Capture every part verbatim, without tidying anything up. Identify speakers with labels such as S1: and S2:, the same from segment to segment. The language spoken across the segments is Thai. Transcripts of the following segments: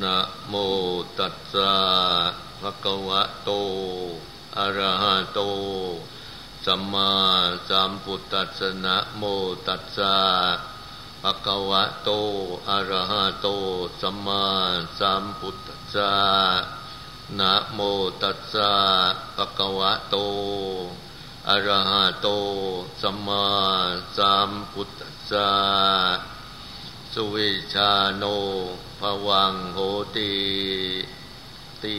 S1: นะโมตัสสะภะคะวะโตอะระหะโตสัมมาสัมพุทธัสสะนะโมตัสสะภะคะวะโตอะระหะโตสัมมาสัมพุทธัสสะนะโมตัสสะภะคะวะโตอะระหะโตสัมมาสัมพุทธัสสะสุวิชาโนภวังโหติติ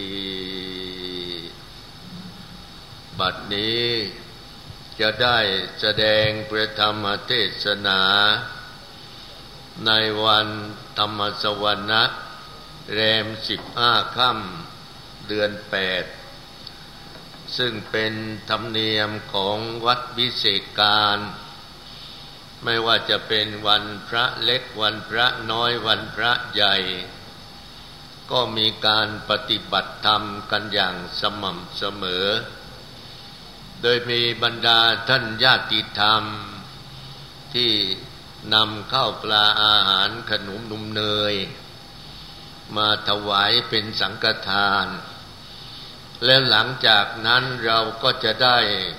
S1: บัดนี้จะได้แสดงพระธรรมเทศนาในวันธรรมสวนะแรมสิบห้าค่ำเดือนแปดซึ่งเป็นธรรมเนียมของวัดวิเศษการไม่ว่าจะเป็นวันพระเล็กวันพระน้อยวันพระใหญ่ก็มีการปฏิบัติธรรมกันอย่างสม่ำเสมอโดยมีบรรดาท่านญาติธรรมที่นำข้าวปลาอาหารขนมนมเนยมาถวายเป็นสังฆทานและหลังจากนั้นเราก็จะได้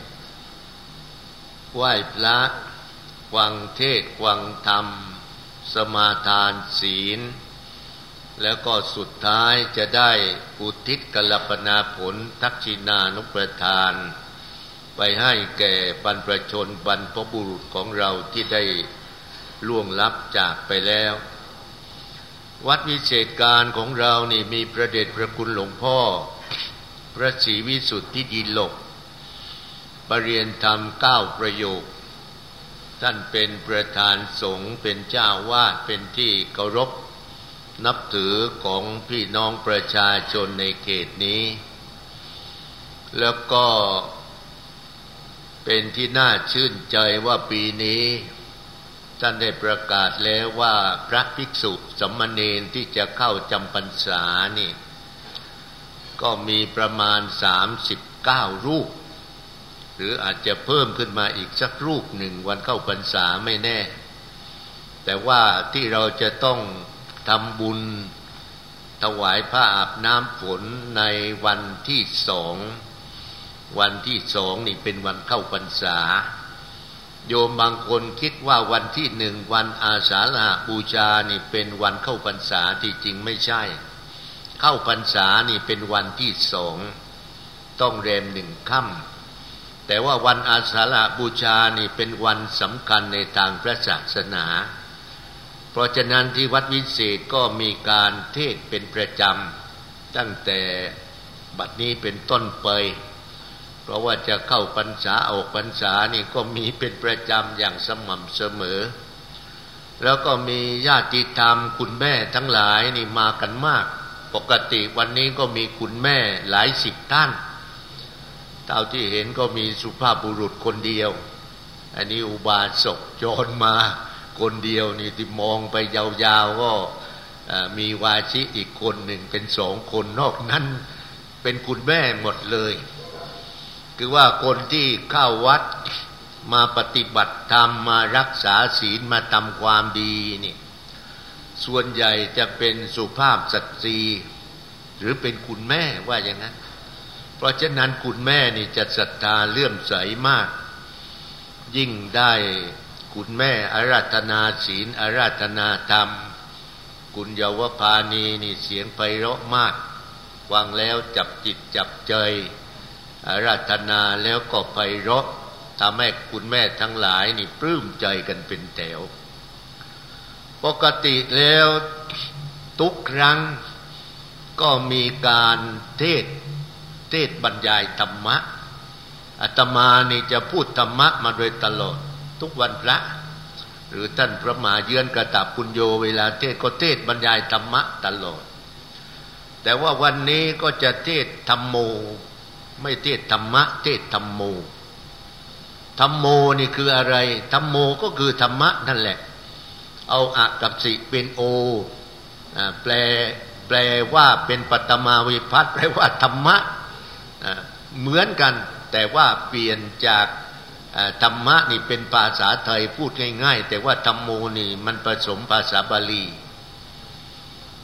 S1: ไหว้พระฟังเทศน์ฟังธรรมสมาทานศีลแล้วก็สุดท้ายจะได้อุทิศกัลปนาผลทักษิณานุปทานไปให้แก่บรรพชนบรรพบุรุษของเราที่ได้ล่วงลับจากไปแล้ววัดวิเศษการของเรานี่มีพระเดชพระคุณหลวงพ่อพระศรีวิสุทธิดีโลกปรริยนธรรมเก้าประโยคท่านเป็นประธานสงฆ์เป็นเจ้าวาดเป็นที่เคารพนับถือของพี่น้องประชาชนในเขตนี้แล้วก็เป็นที่น่าชื่นใจว่าปีนี้ท่านได้ประกาศแล้วว่าพระภิกษุสามเณรที่จะเข้าจำพรรษานี่ก็มีประมาณสามสิบเก้ารูปหรืออาจจะเพิ่มขึ้นมาอีกสักรูปหนึ่งวันเข้าพรรษาไม่แน่แต่ว่าที่เราจะต้องทำบุญถวายผ้าอาบน้ำฝนในวันที่สองวันที่สองนี่เป็นวันเข้าพรรษาโยมบางคนคิดว่าวันที่หนึ่งวันอาสาฬหบูชานี่เป็นวันเข้าพรรษาที่จริงไม่ใช่เข้าพรรษานี่เป็นวันที่สองต้องแรมหนึ่งค่ำแต่ว่าวันอาสาฬหบูชานี่เป็นวันสำคัญในทางพระศาสนาเพราะฉะนั้นที่วัดวิเศษก็มีการเทศน์เป็นประจำตั้งแต่บัดนี้เป็นต้นไปเพราะว่าจะเข้าพรรษาออกพรรษานี่ก็มีเป็นประจำอย่างสม่ำเสมอแล้วก็มีญาติธรรมคุณแม่ทั้งหลายนี่มากันมากปกติวันนี้ก็มีคุณแม่หลายสิบท่านเท่าที่เห็นก็มีสุภาพบุรุษคนเดียวอันนี้อุบาสกโจรมาคนเดียวนี่ที่มองไปยาวๆก็มีวาชิอีกคนหนึ่งเป็นสองคนนอกนั้นเป็นคุณแม่หมดเลยคือว่าคนที่เข้าวัดมาปฏิบัติธรรมมารักษาศีลมาทำความดีนี่ส่วนใหญ่จะเป็นสุภาพสตรีหรือเป็นคุณแม่ว่าอย่างนั้นเพราะฉะนั้นคุณแม่นี่จะศรัทธาเลื่อมใสมากยิ่งได้คุณแม่อาราธนาศีลอาราธนาธรรมคุณเยาวภานีนี่เสียงไพเราะมากฟังแล้วจับจิตจับใจอาราธนาแล้วก็ไพเราะทำให้คุณแม่ทั้งหลายนี่ปลื้มใจกันเป็นแถวปกติแล้วทุกครั้งก็มีการเทศเทศบรรยายธรรมะอาตมานี่จะพูดธรรมะมาโดยตลอดทุกวันพระหรือท่านพระมหาเยือนกตัปปุญโญเวลาเทศก็เทศบรรยายธรรมะตลอดแต่ว่าวันนี้ก็จะเทศธรรมโมไม่เทศธรรมะเทศธรรมโมธรรมโมนี่คืออะไรธรรมโมก็คือธรรมะนั่นแหละเอาอะกับสิเป็นโอแปลแปลว่าเป็นปัตตมาวิภัตแปลว่าธรรมะเหมือนกันแต่ว่าเปลี่ยนจากธรรมะนี่เป็นภาษาไทยพูดง่ายๆแต่ว่าธรรมโมนี่มันผสมภาษาบาลี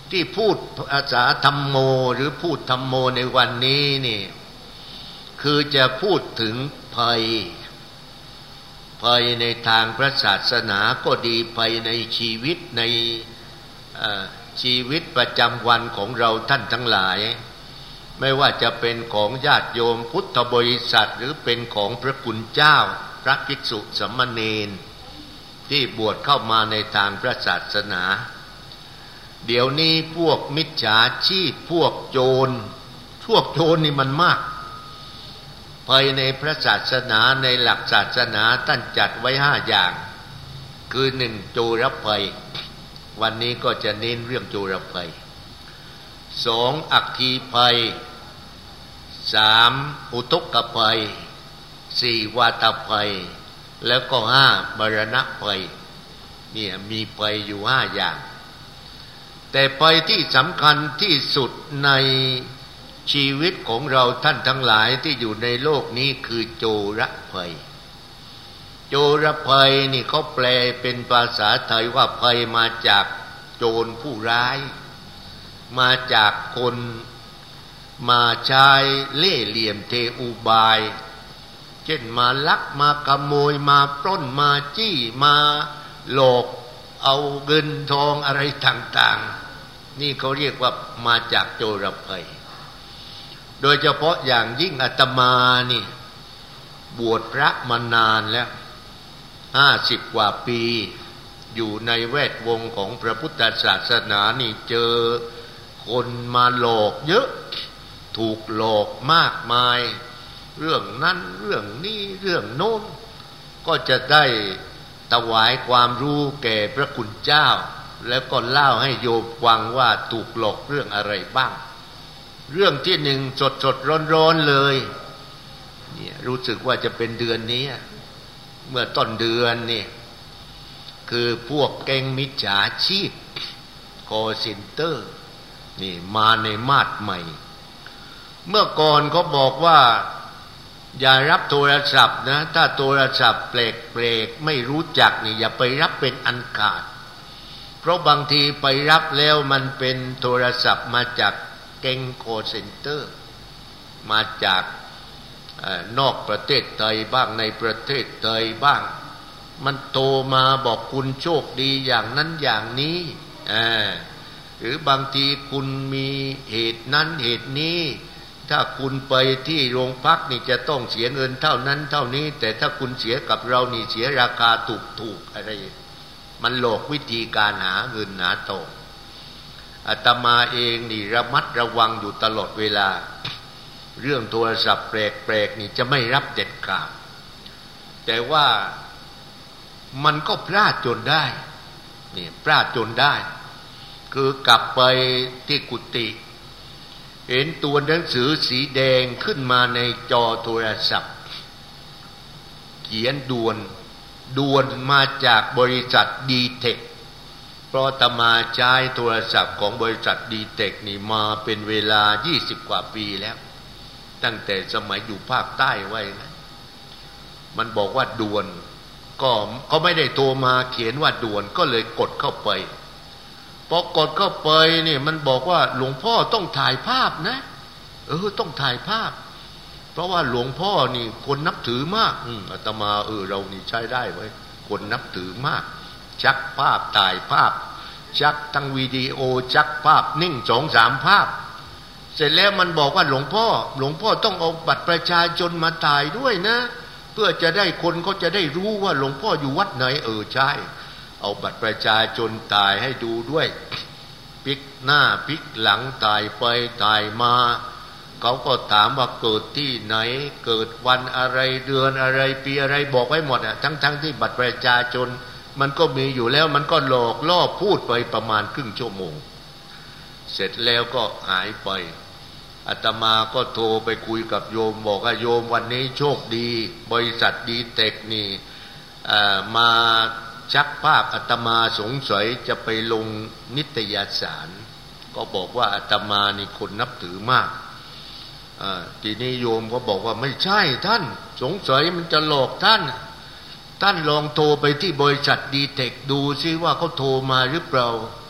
S1: ที่พูดภาษาธรรมโมหรือพูดธรรมโมในวันนี้นี่คือจะพูดถึงภัยภัยในทางพระศาสนาก็ดีภัยในชีวิตในชีวิตประจำวันของเราท่านทั้งหลายไม่ว่าจะเป็นของญาติโยมพุทธบริษัทหรือเป็นของพระคุณเจ้าพระภิกษุสามเณรที่บวชเข้ามาในทางพระศาสนาเดี๋ยวนี้พวกมิจฉาชีพพวกโจรพวกโจรนี่มันมากภัยในพระศาสนาในหลักศาสนาท่านจัดไว้ห้าอย่างคือหนึ่งโจรภัยวันนี้ก็จะเน้นเรื่องโจรภัยสองอัคคีภัยสามอุทกภัยสี่วาตภัยแล้วก็ห้ามรณะภัยเนี่ยมีภัยอยู่ห้าอย่างแต่ภัยที่สำคัญที่สุดในชีวิตของเราท่านทั้งหลายที่อยู่ในโลกนี้คือโจรภัยโจรภัยนี่เขาแปลเป็นภาษาไทยว่าภัยมาจากโจรผู้ร้ายมาจากคนมาใช้เล่ห์เหลี่ยมเทอุบายเช่นมาลักมาขโมยมาปล้นมาจี้มาหลอกเอาเงินทองอะไรต่างๆนี่เขาเรียกว่ามาจากโจรภัยโดยเฉพาะอย่างยิ่งอาตมานี่บวชพระมานานแล้วห้าสิบกว่าปีอยู่ในแวดวงของพระพุทธศาสนานี่เจอคนมาหลอกเยอะถูกหลอกมากมายเรื่องนั้นเรื่องนี้เรื่องโน้นก็จะได้ถวายความรู้แก่พระคุณเจ้าแล้วก็เล่าให้โยมฟังว่าถูกหลอกเรื่องอะไรบ้างเรื่องที่หนึ่งสดสดร้อนร้อนเลยเนี่ยรู้สึกว่าจะเป็นเดือนนี้เมื่อต้นเดือนนี่คือพวกแก๊งมิจฉาชีพคอลเซ็นเตอร์นี่มาในมาดใหม่เมื่อก่อนเขาบอกว่าอย่ารับโทรศัพท์นะถ้าโทรศัพท์แปลกๆไม่รู้จักนี่อย่าไปรับเป็นอันขาดเพราะบางทีไปรับแล้วมันเป็นโทรศัพท์มาจากแก๊งคอลเซ็นเตอร์มาจากนอกประเทศไทยบ้างในประเทศไทยบ้างมันโทรมาบอกคุณโชคดีอย่างนั้นอย่างนี้หรือบางทีคุณมีเหตุนั้นเหตุนี้ถ้าคุณไปที่โรงพักนี่จะต้องเสียเงินเท่านั้นเท่านี้แต่ถ้าคุณเสียกับเรานี่เสียราคาถูกๆอะไรมันหลอกวิธีการหาเงินหาทองอาตมาเองนี่ระมัดระวังอยู่ตลอดเวลาเรื่องโทรศัพท์แปลกๆนี่จะไม่รับเด็ดขาดแต่ว่ามันก็พลาดจนได้นี่พลาดจนได้คือกลับไปที่กุฏิเห็นตัวหนังสือสีแดงขึ้นมาในจอโทรศัพท์เขียนด่วนด่วนมาจากบริษัทดีเทคเพราะอาตมาใช้โทรศัพท์ของบริษัทดีเทคนี่มาเป็นเวลายี่สิบกว่าปีแล้วตั้งแต่สมัยอยู่ภาคใต้ไว้นะมันบอกว่าด่วนก็เขาไม่ได้โทรมาเขียนว่าด่วนก็เลยกดเข้าไปพอกดเข้าไปนี่มันบอกว่าหลวงพ่อต้องถ่ายภาพนะเออต้องถ่ายภาพเพราะว่าหลวงพ่อนี่คนนับถือมากอืมอาตมาเออเรานี่ใช้ได้ไว้คนนับถือมากชักภาพถ่ายภาพชักทั้งวิดีโอชักภาพนิ่งสองสามภาพเสร็จแล้วมันบอกว่าหลวงพ่อหลวงพ่อต้องเอาบัตรประชาชนมาถ่ายด้วยนะเพื่อจะได้คนเขาจะได้รู้ว่าหลวงพ่ออยู่วัดไหนเออใช่เอาบัตรประชาชนถ่ายให้ดูด้วยพลิกหน้าพลิกหลังถ่ายไปถ่ายมาเขาก็ถามว่าเกิดที่ไหนเกิดวันอะไรเดือนอะไรปีอะไรบอกไว้หมดอ่ะทั้งๆ ท, ที่บัตรประชาชนมันก็มีอยู่แล้วมันก็หลอกล่อพูดไปประมาณครึ่งชั่วโมงเสร็จแล้วก็หายไปอาตมาก็โทรไปคุยกับโยมบอกว่าโยมวันนี้โชคดีบริษัทดีเทคนี่มาชักภาพอาตมาสงสัยจะไปลงนิตยสารก็บอกว่าอาตมานี่คนนับถือมากทีนี้โยมก็บอกว่าไม่ใช่ท่านสงสัยมันจะหลอกท่านท่านลองโทรไปที่บริษัทดีเทคดูซิว่าเขาโทรมาหรือเปล่า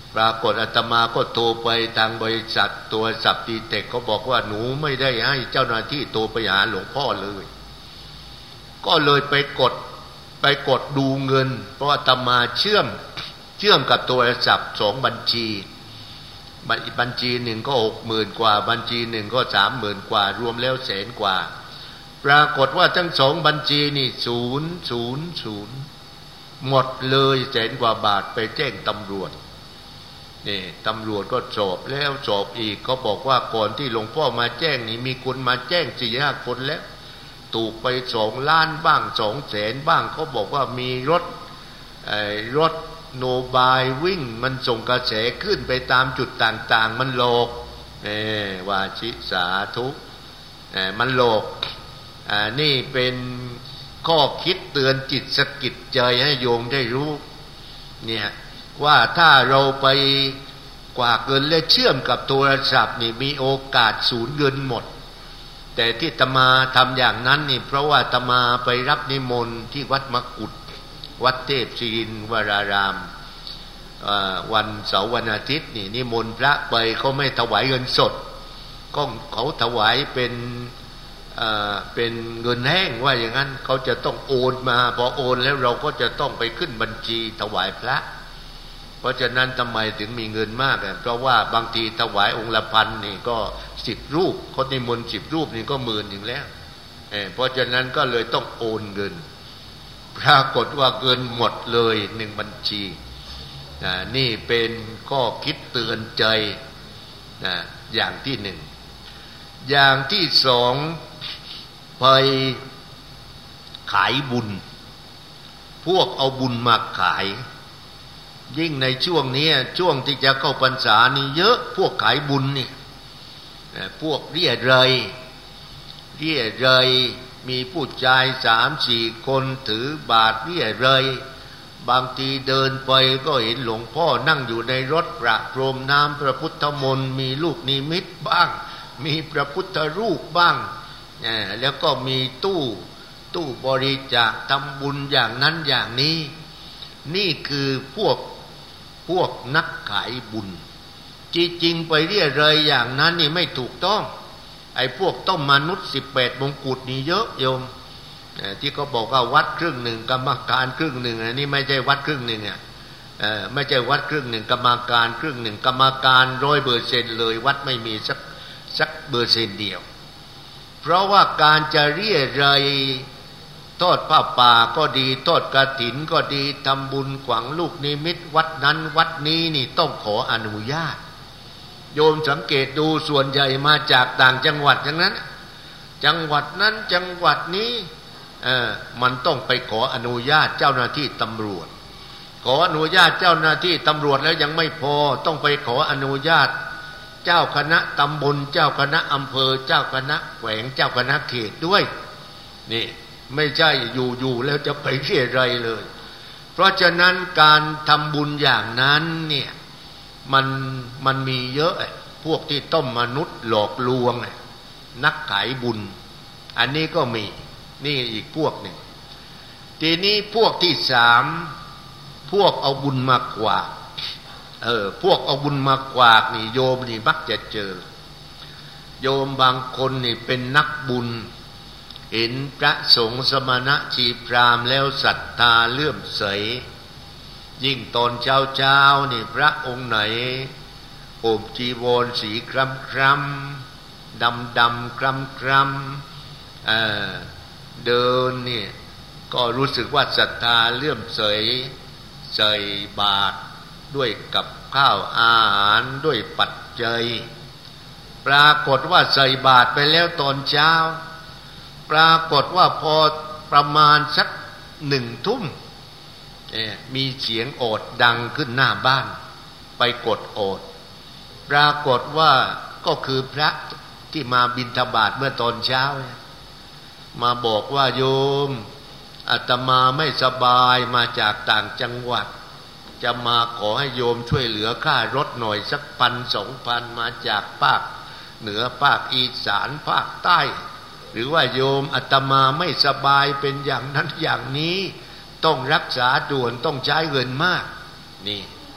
S1: ปรากฏอาตมาก็โทรไปทางบริษัทตัวสับดีเทคเขาบอกว่าหนูไม่ได้ให้เจ้าหน้าที่โทรไปหาหลวงพ่อเลยก็เลยไปกดไปกดดูเงินเพราะอาตมาเชื่อมเชื่อมกับโทรศัพท์สองบัญชีบัญชีหนึ่งก็หกหมื่นกว่าบัญชีหนึ่งก็สามหมื่นกว่ารวมแล้วแสนกว่าปรากฏว่าทั้งสองบัญชีนี่ศูนย์ศูนย์ศูนย์หมดเลยแสนกว่าบาทไปแจ้งตำรวจนี่ตำรวจก็สอบแล้วสอบอีกเขาบอกว่าก่อนที่หลวงพ่อมาแจ้งนี่มีคนมาแจ้งสี่ห้าคนแล้วถูกไปสองล้านบ้างสองแสนบ้างเขาบอกว่ามีรถไอ้รถโนบายวิ่งมันส่งกระแสขึ้นไปตามจุดต่างๆมันโลกเอวาชิสาธุเอมันโลกอ่านี่เป็นข้อคิดเตือนจิตสะกิดใจให้โยมได้รู้เนี่ยว่าถ้าเราไปกว่าเงินและเชื่อมกับโทรศัพท์นี่มีโอกาสสูญเงินหมดแต่ที่อาตมาทำอย่างนั้นนี่เพราะว่าอาตมาไปรับนิมนต์ที่วัดมกุฏวัดเทพศิรินวรารามวันเสาร์วันอาทิตย์นี่นิมนต์พระไปเขาไม่ถวายเงินสดก็เขาถวายเป็นเป็นเงินแห้งว่าอย่างนั้นเขาจะต้องโอนมาพอโอนแล้วเราก็จะต้องไปขึ้นบัญชีถวายพระเพราะฉะนั้นทำไมถึงมีเงินมากเพราะว่าบางทีถวายองค์ละพันนี่ก็สิบรูปคนนิมนต์สิบรูปนี่ก็หมื่นถึงแล้วเพราะฉะนั้นก็เลยต้องโอนเงินปรากฏว่าเงินหมดเลยหนึ่งบัญชีนี่เป็นข้อคิดเตือนใจอย่างที่หนึ่งอย่างที่สองไปขายบุญพวกเอาบุญมาขายยิ่งในช่วงนี้ช่วงที่จะเข้าพรรษานี่เยอะพวกขายบุญนี่พวกเรี่ยเรยเรี่ยเรยมีผู้ชายสามสี่คนถือบาตรเรี่ยเรยบางทีเดินไปก็เห็นหลวงพ่อนั่งอยู่ในรถประพรมน้ำพระพุทธมนต์มีลูกนิมิตบ้างมีพระพุทธรูปบ้างแล้วก็มีตู้ตู้บริจาคทำบุญอย่างนั้นอย่างนี้นี่คือพวกพวกนักขายบุญจริงๆไปเรี่ยเรยอย่างนั้นนี่ไม่ถูกต้องไอ้พวกต้มมนุษย์สิบแปดมงกุฎนี่เยอะโยมที่เขาบอกว่าวัดครึ่งหนึ่งกรรมการครึ่งหนึ่งอันนี้ไม่ใช่วัดครึ่งหนึ่งอ่ะไม่ใช่วัดครึ่งหนึ่งกรรมการครึ่งหนึ่งกรรมการร้อยเปอร์เซ็นต์เลยวัดไม่มีสักสักเปอร์เซ็นต์เดียวเพราะว่าการจะเรี่ยเรยทอดผ้าป่าก็ดีทอดกฐินก็ดีทำบุญขวังลูกนิมิตวัดนั้นวัดนี้นี่ต้องขออนุญาตโยมสังเกตดูส่วนใหญ่มาจากต่างจังหวัดอย่างนั้นจังหวัดนั้นจังหวัดนี้เออมันต้องไปขออนุญาตเจ้าหน้าที่ตำรวจขออนุญาตเจ้าหน้าที่ตำรวจแล้วยังไม่พอต้องไปขออนุญาตเจ้าคณะตำบลเจ้าคณะอำเภอเจ้าคณะแขวงเจ้าคณะเขตด้วยนี่ไม่ใช่อยู่ๆแล้วจะไปเรี่ยเรยเลยเพราะฉะนั้นการทำบุญอย่างนั้นเนี่ยมันมันมีเยอะพวกที่ต้มมนุษย์หลอกลวงนักขายบุญอันนี้ก็มีนี่อีกพวกหนึ่งทีนี้พวกที่สามพวกเอาบุญมากวาดเออพวกเอาบุญมากวาดนี่โยมนี่มักจะเจอโยมบางคนนี่เป็นนักบุญเห็นพระสงฆ์สมณะชีพราหมณ์แล้วศรัทธาเลื่อมใสยิ่งตอนเช้าเช้านี่พระองค์ไหนห่มจีวรสีคล้ำคล้ำดำดำคล้ำคล้ำเออเดินนี่ก็รู้สึกว่าศรัทธาเลื่อมใสใส่บาตรด้วยกับข้าวอาหารด้วยปัจจัยปรากฏว่าใส่บาตรไปแล้วตอนเช้าปรากฏว่าพอประมาณสักหนึ่งทุ่มมีเสียงโอดดังขึ้นหน้าบ้านไปกดโอดปรากฏว่าก็คือพระที่มาบิณฑบาตเมื่อตอนเช้ามาบอกว่าโยมอาตมาไม่สบายมาจากต่างจังหวัดจะมาขอให้โยมช่วยเหลือค่ารถหน่อยสักพันสองพันมาจากภาคเหนือภาคอีสานภาคใต้หรือว่าโยมอาตมาไม่สบายเป็นอย่างนั้นอย่างนี้ต้องรักษาด่วนต้องใช้เงินมากนี่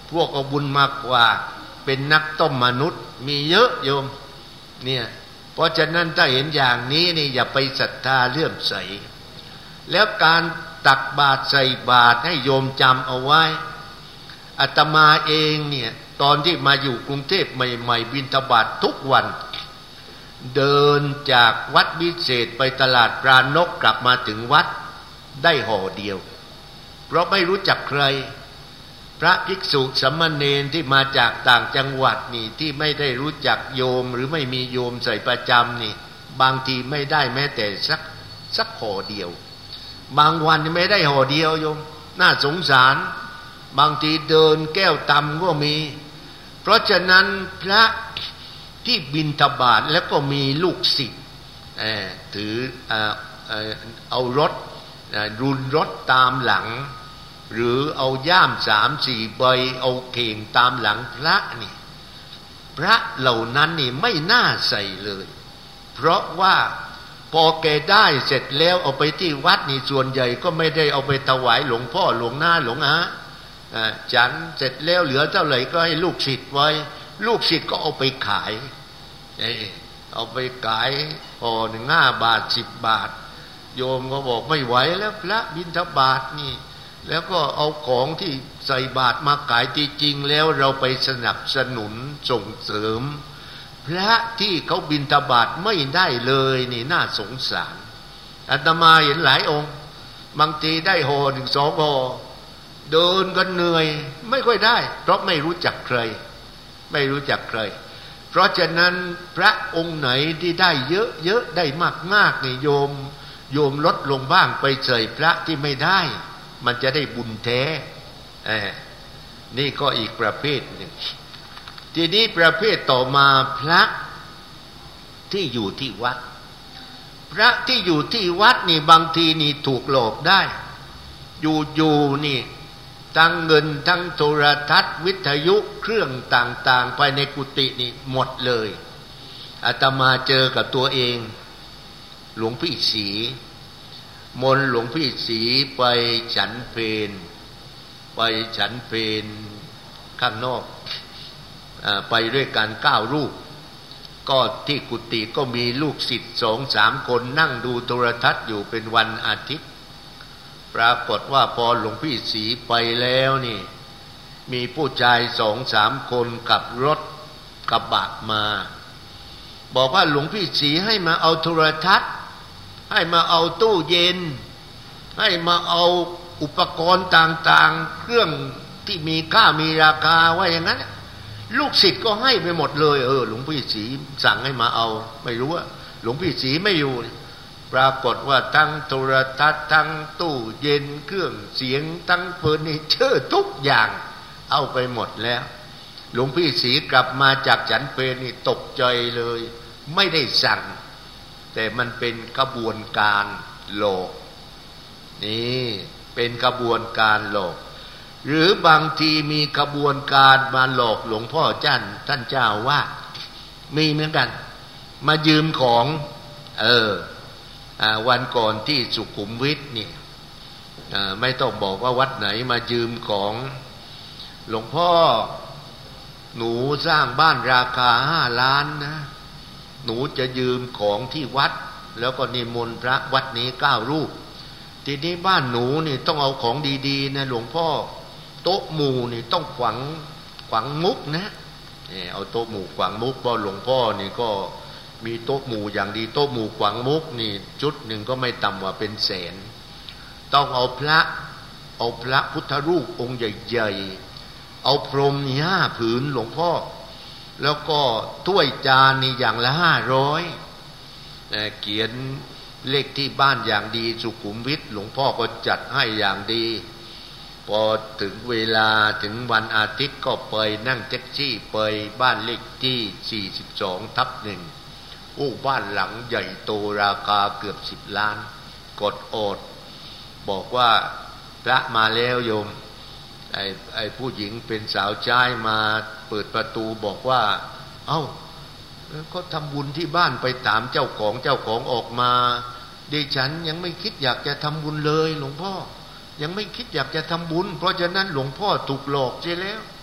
S1: พวกเอาบุญมากกว่าเป็นนักต้มมนุษย์มีเยอะโยมเนี่ยเพราะฉะนั้นถ้าเห็นอย่างนี้นี่อย่าไปศรัทธาเลื่อมใสแล้วการตักบาตรใส่บาตรให้โยมจำเอาไว้อาตมาเองเนี่ยตอนที่มาอยู่กรุงเทพใหม่ๆบิณฑบาตทุกวันเดินจากวัดวิเศษไปตลาดปรานกกลับมาถึงวัดได้ห่อเดียวเพราะไม่รู้จักใครพระภิกษุสามเณรที่มาจากต่างจังหวัดนี่ที่ไม่ได้รู้จักโยมหรือไม่มีโยมใส่ประจำนี่บางทีไม่ได้แม้แต่สักสักห่อเดียวบางวันไม่ได้ห่อเดียวโยมน่าสงสารบางทีเดินแก้วตำก็มีเพราะฉะนั้นพระที่บิณฑบาตแล้วก็มีลูกศิษย์ถือเอารถรุนรถตามหลังหรือเอาย่ามสามสี่ใบเอาเข่งตามหลังพระนี่พระเหล่านั้นนี่ไม่น่าใส่เลยเพราะว่าพอแกได้เสร็จแล้วเอาไปที่วัดนี่ส่วนใหญ่ก็ไม่ได้เอาไปถวายหลวงพ่อหลวงหน้าหลวงอาฉันเสร็จแล้วเหลือเท่าไหร่ก็ให้ลูกศิษย์ไว้ลูกศิษย์ก็เอาไปขายเอาไปขายห่อหนึ่งห้าบาทสิบบาทโยมก็บอกไม่ไหวแล้วพระบิณฑบาตนี่แล้วก็เอาของที่ใส่บาตรมาขายจริงๆแล้วเราไปสนับสนุนส่งเสริมพระที่เขาบิณฑบาตไม่ได้เลยนี่น่าสงสารอาตมาเห็นหลายองค์บางทีได้ห่อหนึ่งสองห่อเดินกันเหนื่อยไม่ค่อยได้เพราะไม่รู้จักใครไม่รู้จักใครเพราะฉะนั้นพระองค์ไหนที่ได้เยอะๆได้มากๆนี่โยมโยมลดลงบ้างไปเฉยพระที่ไม่ได้มันจะได้บุญแท้นี่ก็อีกประเภทหนึ่งทีนี้ประเภทต่อมาพระที่อยู่ที่วัดพระที่อยู่ที่วัดนี่บางทีนี่ถูกหลอกได้อยู่ๆนี่ทั้งเงินทั้งโทรทัศน์วิทยุเครื่องต่างๆไปในกุฏินี่หมดเลยอาตมาเจอกับตัวเองหลวงพี่ศรีมนหลวงพี่ศรีไปฉันเพลไปฉันเพลข้างนอกไปด้วยกันเก้ารูปก็ที่กุฏิก็มีลูกศิษย์สองสามคนนั่งดูโทรทัศน์อยู่เป็นวันอาทิตย์ปรากฏว่าพอหลวงพี่ศรีไปแล้วนี่มีผู้ชายสองสามคนขับรถกระบะมาบอกว่าหลวงพี่ศรีให้มาเอาโทรทัศน์ให้มาเอาตู้เย็นให้มาเอาอุปกรณ์ต่างๆเครื่องที่มีค่ามีราคาว่าอย่างนั้นลูกศิษย์ก็ให้ไปหมดเลยเออหลวงพี่ศรีสั่งให้มาเอาไม่รู้ว่าหลวงพี่ศรีไม่อยู่ปรากฏว่าทั้งโทรทัศน์ทั้งตู้เย็นเครื่องเสียงทั้งเฟอร์นิเจอร์ทุกอย่างเอาไปหมดแล้วหลวงพี่ศรีกลับมาจากฉันเพลนี่ตกใจเลยไม่ได้สั่งแต่มันเป็นกระบวนการหลอกนี่เป็นกระบวนการหลอกหรือบางทีมีกระบวนการมาหลอกหลวงพ่อจันท่านเจ้าว่ามีเหมือนกันมายืมของเออวันก่อนที่สุขุมวิทนี่ไม่ต้องบอกว่าวัดไหนมายืมของหลวงพ่อหนูสร้างบ้านราคาห้าล้านนะหนูจะยืมของที่วัดแล้วก็นิมนต์พระวัดนี้เก้ารูปทีนี้บ้านหนูนี่ต้องเอาของดีๆนะหลวงพ่อโต๊ะหมู่นี่ต้องขวังขวังมุกนะนี่เอาโต๊ะหมู่ขวังมุกเพราะหลวงพ่อนี่ก็มีโต๊ะหมู่อย่างดีโต๊ะหมู่ขวังมุกนี่จุดหนึ่งก็ไม่ต่ำกว่าเป็นแสนต้องเอาพระเอาพระพุทธรูปองค์ใหญ่ๆเอาพรหมนี่ห้าผืนหลวงพ่อแล้วก็ถ้วยจานนี่อย่างละห้าร้อยเขียนเลขที่บ้านอย่างดีสุขุมวิทหลวงพ่อก็จัดให้อย่างดีพอถึงเวลาถึงวันอาทิตย์ก็ไปนั่งแท็กซี่ไปบ้านเลขที่สี่สิบสองทับหนึ่งโอ้บ้านหลังใหญ่โตราคาเกือบสิบล้านกดโอดบอกว่าพระมาแล้วโยมไอ้ไอ้ผู้หญิงเป็นสาวใช้มาเปิดประตูบอกว่าเอ้าก็ทำบุญที่บ้านไปถามเจ้าของเจ้าของออกมาดิฉันยังไม่คิดอยากจะทำบุญเลยหลวงพ่อยังไม่คิดอยากจะทำบุญเพราะฉะนั้นหลวงพ่อถูกหลอกใช่แล้ว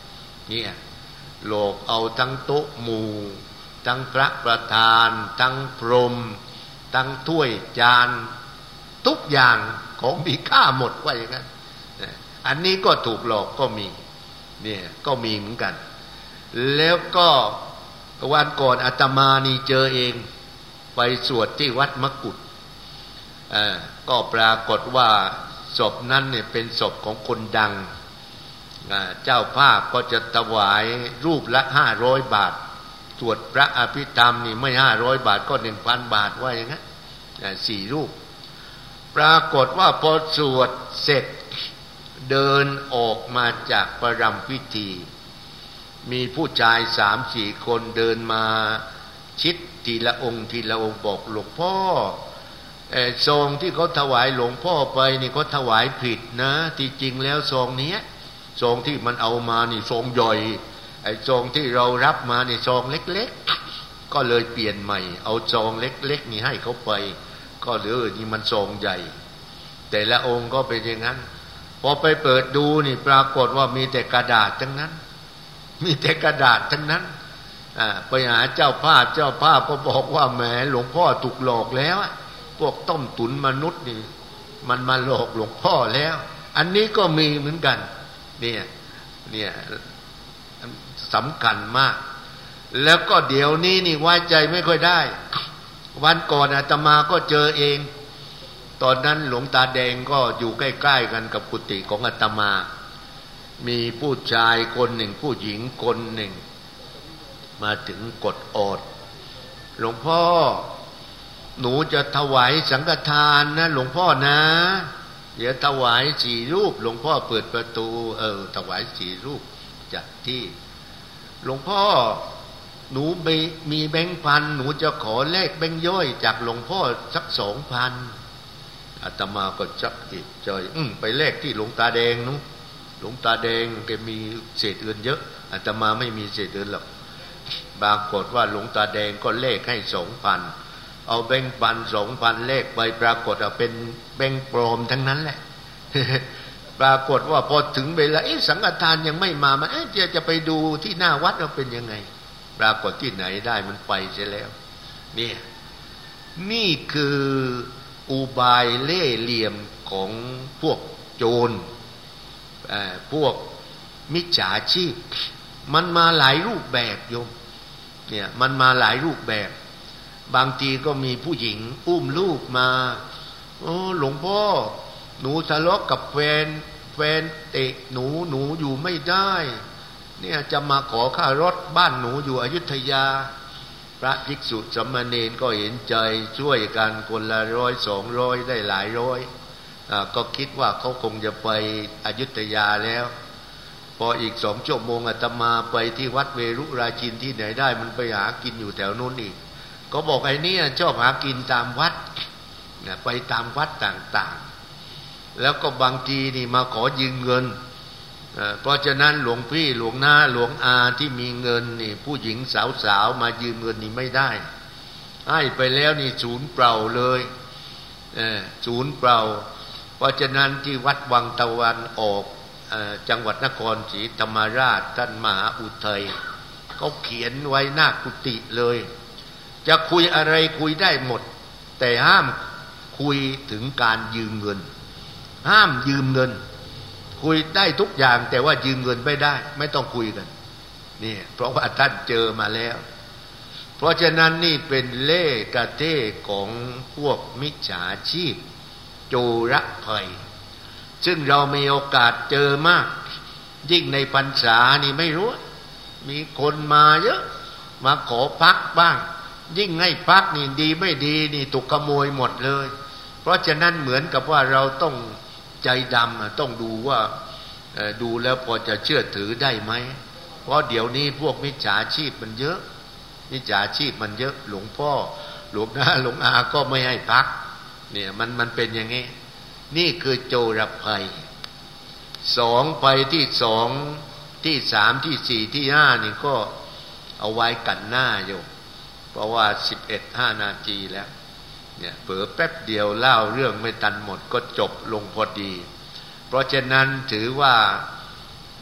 S1: เนี่ยหลอกเอาทั้งโต๊ะหมู่ทั้งพระประธานทั้งพรหมทั้งถ้วยจานทุกอย่างของมีค่าหมดว่าอย่างนั้นอันนี้ก็ถูกหลอกก็มีเนี่ยก็มีเหมือนกันแล้วก็วันก่อนอาตมานี่เจอเองไปสวดที่วัดมกุฏอ่าก็ปรากฏว่าศพนั้นเนี่ยเป็นศพของคนดังเจ้าภาพก็จะถวายรูปละห้าร้อยบาทสวดพระอภิธรรมนี่ไม่ห้าร้อยบาทก็หนึ่งพันบาทว่าอย่างนั้นสี่รูปปรากฏว่าพอสวดเสร็จเดินออกมาจากประรำพิธีมีผู้ชายสามสี่คนเดินมาชิดทีละองค์ทีละองค์บอกหลวงพ่อเออซองที่เขาถวายหลวงพ่อไปนี่เขาถวายผิดนะที่จริงแล้วซองนี้ซองที่มันเอามานี่ซองใหญ่ไอ้ซองที่เรารับมานี่ซองเล็กๆก็เลยเปลี่ยนใหม่เอาซองเล็กๆนี่ให้เขาไปก็เหลือนี่มันซองใหญ่แต่ละองค์ก็เป็นอย่างนั้นพอไปเปิดดูนี่ปรากฏว่ามีแต่กระดาษทั้งนั้นมีแต่กระดาษทั้งนั้นไปหาเจ้าภาพเจ้าภาพก็บอกว่าแหมหลวงพ่อถูกหลอกแล้วพวกต้มตุ๋นมนุษย์นี่มันมาหลอกหลวงพ่อแล้วอันนี้ก็มีเหมือนกันเนี่ยเนี่ยสำคัญมากแล้วก็เดี๋ยวนี้นี่ไว้ใจไม่ค่อยได้วันก่อนอาตมาก็เจอเองตอนนั้นหลวงตาแดงก็อยู่ใกล้ๆกันกับกุฏิของอาตมามีผู้ชายคนหนึ่งผู้หญิงคนหนึ่งมาถึงกดอดหลวงพ่อหนูจะถวายสังฆทานนะหลวงพ่อนะเดี๋ยวถวายสี่รูปหลวงพ่อเปิดประตูเออถวายสี่รูปจัดที่หลวงพ่อหนูไปมีแบงค์พันหนูจะขอแลกแบงค์ย่อยจากหลวงพ่อสักสองพันอาตมาก็จักจิตใจอืมไปแลกที่หลวงตาแดงนู้หลวงตาแดงแกมีเศษเงินเยอะอาตมาไม่มีเศษเงินหรอกปรากฏว่าหลวงตาแดงก็เลขให้สองพันเอาแบงค์พันสองพันเลขไปปรากฏว่าเป็นแบงค์ปลอมทั้งนั้นแหละ ปรากฏว่าพอถึงเวลาเอ๊ะสังฆทานยังไม่มามันเอ๊ะจะจะไปดูที่หน้าวัดว่าเป็นยังไงปรากฏที่ไหนได้มันไปเสียแล้วเนี่ยนี่คืออุบายเล่ห์เหลี่ยมของพวกโจรพวกมิจฉาชีพมันมาหลายรูปแบบโยมเนี่ยมันมาหลายรูปแบบบางทีก็มีผู้หญิงอุ้มลูกมาโอ้หลวงพ่อหนูทะเลาะกับแฟนแฟนเตะหนูหนูอยู่ไม่ได้เนี่ยจะมาขอค่ารถบ้านหนูอยู่อยุธยาพระภิกษุสามเณรก็เห็นใจช่วยกันคนละร้อยสองร้อยได้หลายร้อยอ่าก็คิดว่าเขาคงจะไปอยุธยาแล้วพออีกสองชั่วโมงอาตมาไปที่วัดเวรุราชินที่ไหนได้มันไปหากินอยู่แถวนู้นอีกก็บอกไอ้นี่ชอบหากินตามวัดไปตามวัดต่างๆแล้วก็บางทีนี่มาขอยืมเงินเพราะฉะนั้นหลวงพี่หลวงหน้าหลวงอาที่มีเงินนี่ผู้หญิงสาวๆมายืมเงินนี่ไม่ได้ให้ไปแล้วนี่ศูนย์เปล่าเลยศูนย์เปล่าเพราะฉะนั้นที่วัดวังตะวันออกจังหวัดนครศรีธรรมราชท่านมหาอุทัยเขาเขียนไว้หน้ากุฏิเลยจะคุยอะไรคุยได้หมดแต่ห้ามคุยถึงการยืมเงินห้ามยืมเงินคุยได้ทุกอย่างแต่ว่ายืมเงินไม่ได้ไม่ต้องคุยกันนี่เพราะว่าท่านเจอมาแล้วเพราะฉะนั้นนี่เป็นเล่ห์กระเท่ของพวกมิจฉาชีพโจรภัยซึ่งเรามีโอกาสเจอมากยิ่งในพรรษานี่ไม่รู้มีคนมาเยอะมาขอพักบ้างยิ่งให้พักนี่ดีไม่ดีนี่ถูกขโมยหมดเลยเพราะฉะนั้นเหมือนกับว่าเราต้องใจดำต้องดูว่าดูแล้วพอจะเชื่อถือได้ไหมเพราะเดี๋ยวนี้พวกมิจฉาชีพมันเยอะมิจฉาชีพมันเยอะหลวงพ่อหลวงน้าหลวงอาก็ไม่ให้พักเนี่ยมันมันเป็นอย่างนี้นี่คือโจรภัยสองไปที่สองที่สามที่สี่ที่ห้านี่ก็เอาไว้กันหน้าโยมเพราะว่าสิบเอ็ดห้านาทีแล้วเนี่ยเผลอแป๊บเดียวเล่าเรื่องไม่ทันหมดก็จบลงพอดีเพราะฉะนั้นถือว่า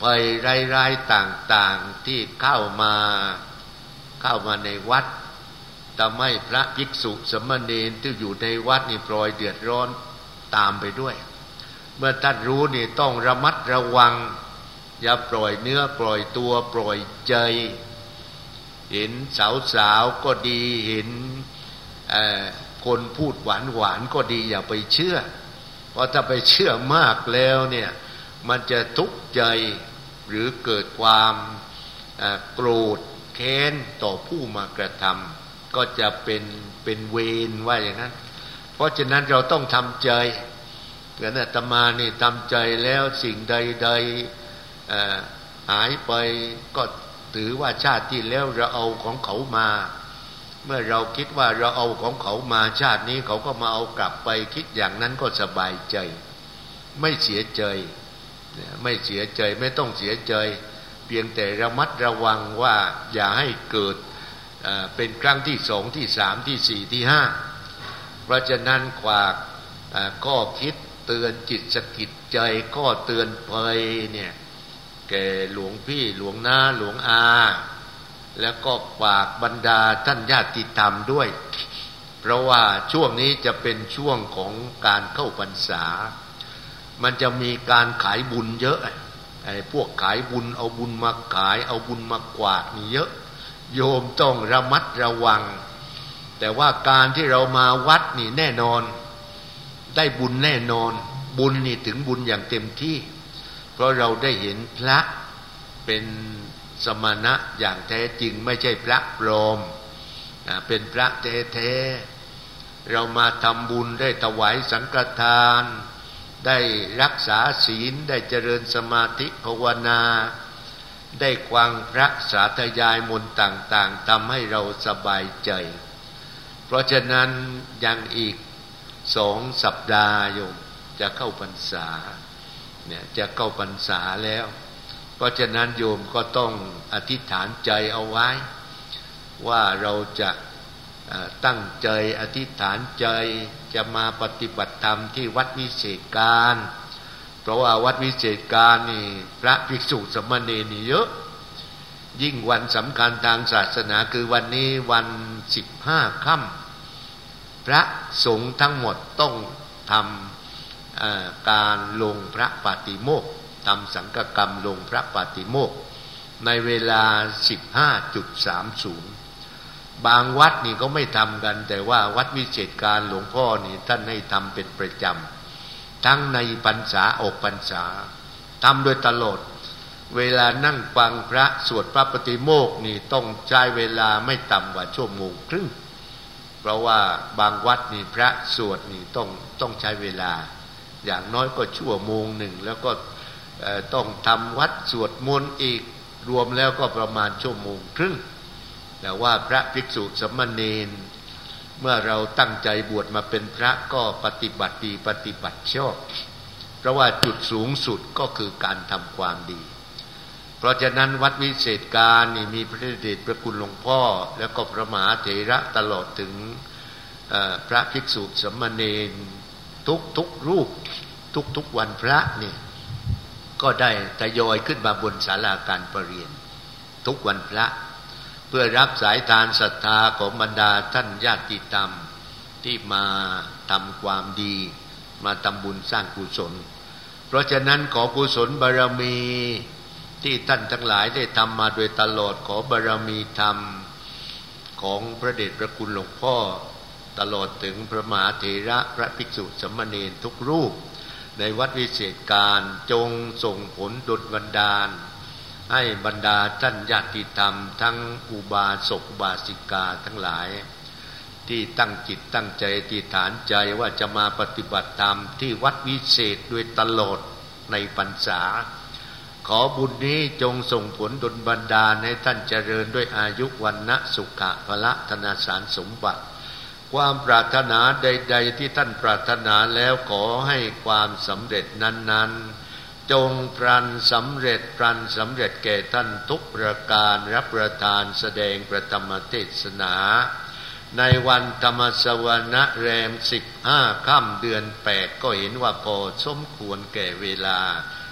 S1: ภัยร้ายๆต่างๆที่เข้ามาเข้ามาในวัดทำให้พระภิกษุสามเณรที่อยู่ในวัดนี่พลอยเดือดร้อนตามไปด้วยเมื่อท่านรู้นี่ต้องระมัดระวังอย่าปล่อยเนื้อปล่อยตัวปล่อยใจเห็นสาวๆก็ดีเห็นคนพูดหวานๆก็ดีอย่าไปเชื่อเพราะถ้าไปเชื่อมากแล้วเนี่ยมันจะทุกข์ใจหรือเกิดความโกรธแค้นต่อผู้มากระทำก็จะเป็นเป็นเวรว่าอย่างนั้นเพราะฉะนั้นเราต้องทำใจเหมือนอาตมานี่ทำใจแล้วสิ่งใดๆหายไปก็ถือว่าชาติที่แล้วเราเอาของเขามาเมื่อเราคิดว่าเราเอาของเขามาชาตินี้เขาก็มาเอากลับไปคิดอย่างนั้นก็สบายใจไม่เสียใจไม่เสียใจไม่ต้องเสียใจเพียงแต่ระมัดระวังว่าอย่าให้เกิดเป็นครั้งที่สองที่สามที่สี่ที่ห้าเพราะฉะนั้นขวากข้อคิดเตือนจิตสะกิดใจข้อเตือนภัยเนี่ยแก่หลวงพี่หลวงน้าหลวงอาแล้วก็ฝากบรรดาท่านญาติธรรมด้วยเพราะว่าช่วงนี้จะเป็นช่วงของการเข้าพรรษามันจะมีการขายบุญเยอะไอ้พวกขายบุญเอาบุญมาขายเอาบุญมากวาดนี่เยอะโยมต้องระมัดระวังแต่ว่าการที่เรามาวัดนี่แน่นอนได้บุญแน่นอนบุญนี่ถึงบุญอย่างเต็มที่เพราะเราได้เห็นพระเป็นสมณะอย่างแท้จริงไม่ใช่พระปลอมเป็นพระแท้ๆเรามาทำบุญได้ถวายสังฆทานได้รักษาศีลได้เจริญสมาธิภาวนาได้ฟังพระสาธยายมนต์ต่างๆทำให้เราสบายใจเพราะฉะนั้นยังอีกสองสัปดาห์โยมจะเข้าพรรษาเนี่ยจะเข้าพรรษาแล้วเพราะฉะนั้นโยมก็ต้องอธิษฐานใจเอาไว้ว่าเราจะตั้งใจอธิษฐานใจจะมาปฏิบัติธรรมที่วัดวิเศษการเพราะว่าวัดวิเศษการนี่พระภิกษุสามเณรนี่เยอะยิ่งวันสำคัญทางศาสนาคือวันนี้วันสิบห้าค่ำพระสงฆ์ทั้งหมดต้องทำการลงพระปาติโมกข์ทำสังฆกรรมลงพระปาติโมกข์ในเวลา สิบห้าจุดสามสิบ บางวัดนี่ก็ไม่ทำกันแต่ว่าวัดวิเศษการหลวงพ่อนี่ท่านให้ทำเป็นประจำทั้งในพรรษาออกพรรษาทำโดยตลอดเวลานั่งฟังพระสวดพระปาติโมกข์นี่ต้องใช้เวลาไม่ต่ำกว่าชั่วโมงครึ่งเพราะว่าบางวัดนี่พระสวดนี่ต้องต้องใช้เวลาอย่างน้อยก็ชั่วโมงหนึ่งแล้วก็ต้องทำวัดสวดมนต์อีกรวมแล้วก็ประมาณชั่วโมงครึ่งแต่ว่าพระภิกษุสามเณรเมื่อเราตั้งใจบวชมาเป็นพระก็ปฏิบัติดีปฏิบัติชอบเพราะว่าจุดสูงสุดก็คือการทำความดีเพราะฉะนั้นวัดวิเศษการนี่มีพระเดชพระคุณหลวงพ่อแล้วก็พระมหาเถระตลอดถึงพระภิกษุสามเณรทุกทุกรูปทุกทุกวันพระนี่ก็ได้ทยอยขึ้นมาบนศาลาการประเรียนทุกวันพระเพื่อรับสายทานศรัทธาของบรรดาท่านญาติธรรมที่มาทำความดีมาทำบุญสร้างกุศลเพราะฉะนั้นขอกุศลบารมีที่ท่านทั้งหลายได้ทำมาโดยตลอดขอบารมีธรรมของพระเดชพระคุณหลวงพ่อตลอดถึงพระมหาเถระพระภิกษุสามเณรทุกรูปในวัดวิเศษการจงส่งผลดลบันดาลให้บรรดาท่านญาติธรรมทั้งอุบาสกอุบาสิกาทั้งหลายที่ตั้งจิตตั้งใจอธิษฐานใจว่าจะมาปฏิบัติธรรมที่วัดวิเศษโดยตลอดในพรรษาขอบุญนี้จงส่งผลดลบันดาลให้ท่านเจริญด้วยอายุวันนะสุขะพละธนสารสมบัติความปรารถนาใดๆที่ท่านปรารถนาแล้วขอให้ความสำเร็จนั้นๆจงพลันสำเร็จพลันสำเร็จแก่ท่านทุกประการรับประทานแสดงพระธรรมเทศนาในวันธรรมสวนะแรมสิบห้าค่ำเดือนแปดก็เห็นว่าพอสมควรแก่เวลา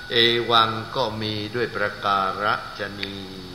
S1: เอวังก็มีด้วยประการฉะนี้